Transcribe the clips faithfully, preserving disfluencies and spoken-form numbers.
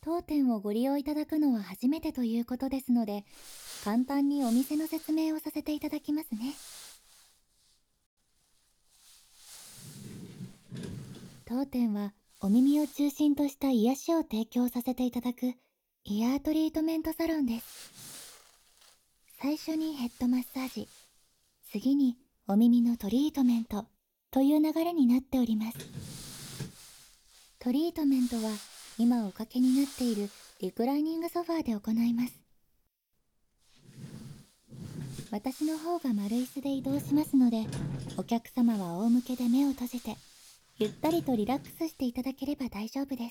当店をご利用いただくのは初めてということですので、簡単にお店の説明をさせていただきますね。当店はお耳を中心とした癒しを提供させていただくイヤートリートメントサロンです。最初にヘッドマッサージ、次にお耳のトリートメントという流れになっております。トリートメントは今おかけになっているリクライニングソファーで行います。私の方が丸椅子で移動しますので、お客様は仰向けで目を閉じてゆったりとリラックスしていただければ大丈夫です。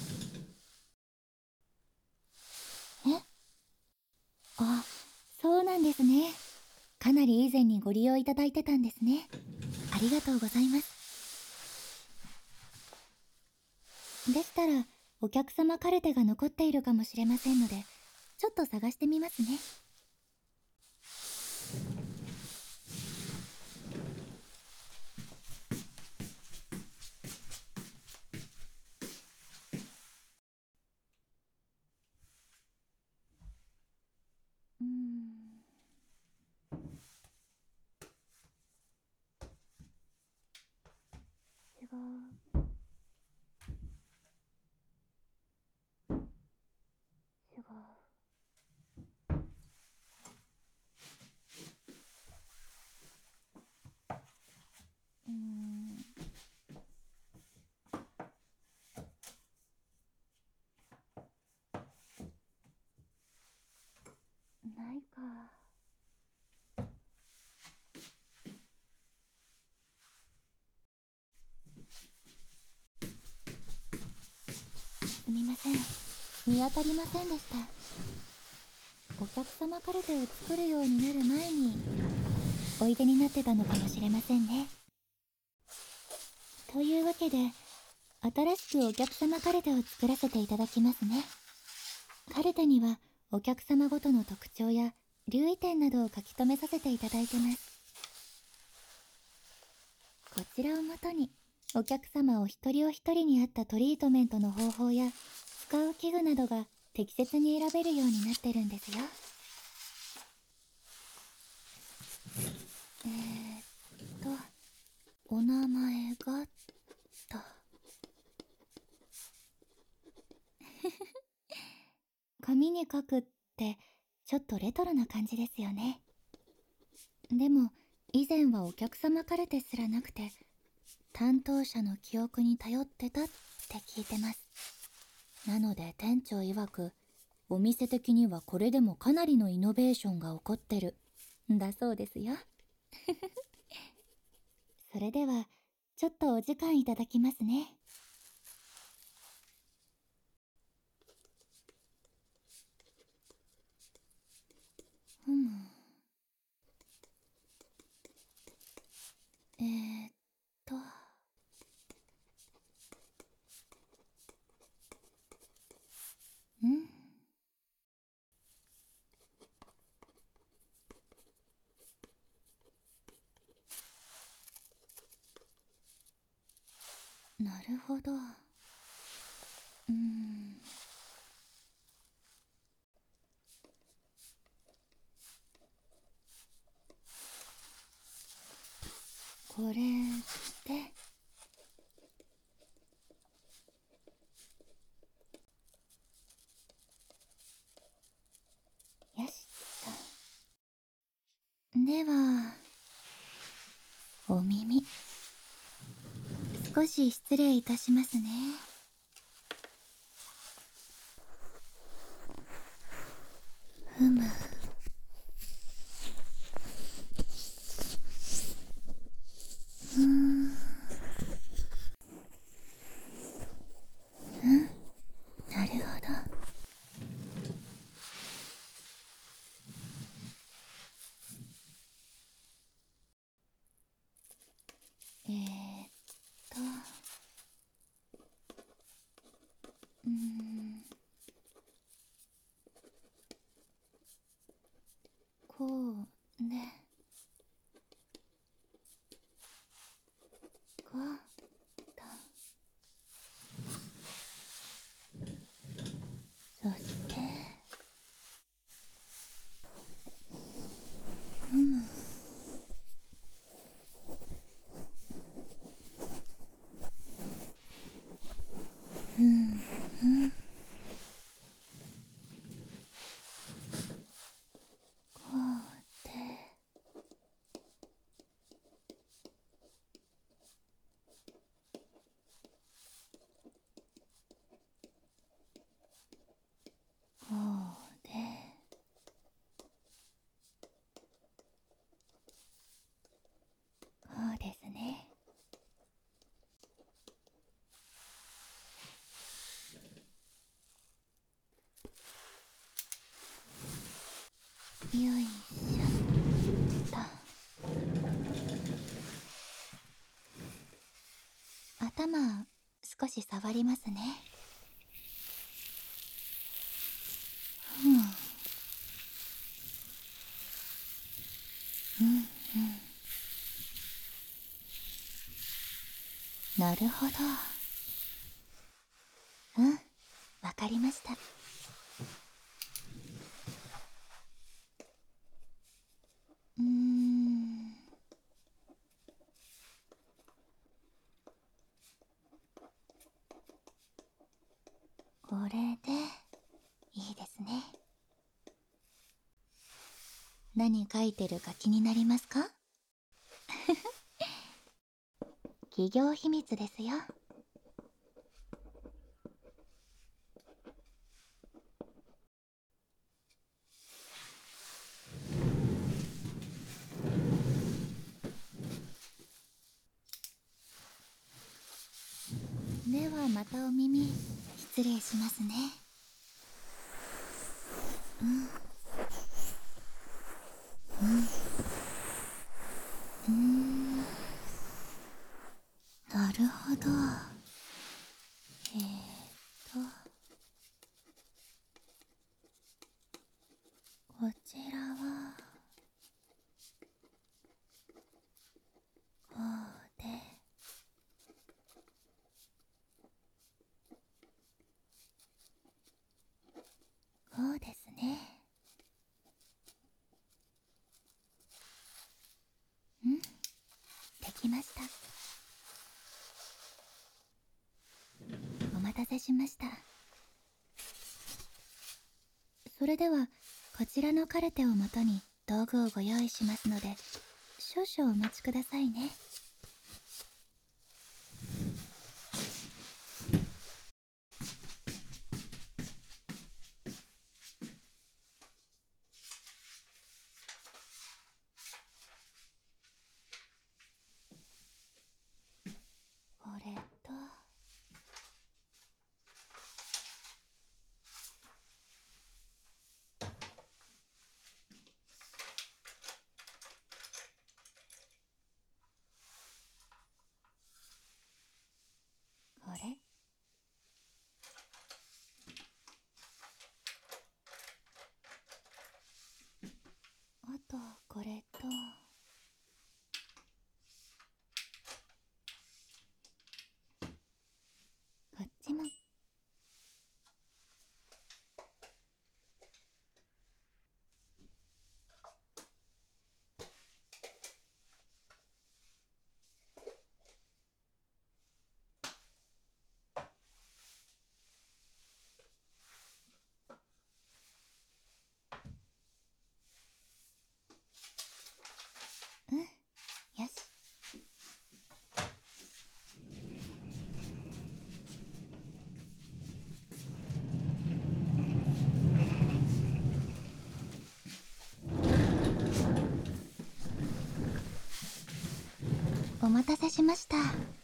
え？あ、そうなんですね。かなり以前にご利用いただいてたんですね。ありがとうございます。でしたら、お客様カルテが残っているかもしれませんので、ちょっと探してみますね。うーん。違う。違う。うーん。ないか。すみません。見当たりませんでした。お客様カルテを作るようになる前においでになってたのかもしれませんね。というわけで、新しくお客様カルテを作らせていただきますね。カルテにはお客様ごとの特徴や留意点などを書き留めさせていただいてます。こちらをもとにお客様お一人お一人に合ったトリートメントの方法や使う器具などが適切に選べるようになってるんですよ。えーっとお名前がと紙に書くってちょっとレトロな感じですよね。でも以前はお客様カルテすらなくて、担当者の記憶に頼ってたって聞いてます。なので店長曰く、お店的にはこれでもかなりのイノベーションが起こってるんだそうですよ。それではちょっとお時間いただきますね。ふむ。えーっとんなるほど。うーん。これってよしと。ではお耳、少し失礼いたしますね。ふむ。うーん。うんなるほど。えーっとうーんこうねこうと。 よいしょっと。頭少し触りますね。うんうんうん。なるほど。うん、わかりました。うーん。これでいいですね。何書いてるか気になりますか？企業秘密ですよ。ではまたお耳失礼しますね。うんうん。うーん、なるほど。えーとこちらはこうで、こうですね。うん、できました。お待たせしました。それではこちらのカルテをもとに道具をご用意しますので、少々お待ちくださいね。これとこれ、あとこれとこっちも。うん、よし。お待たせしました。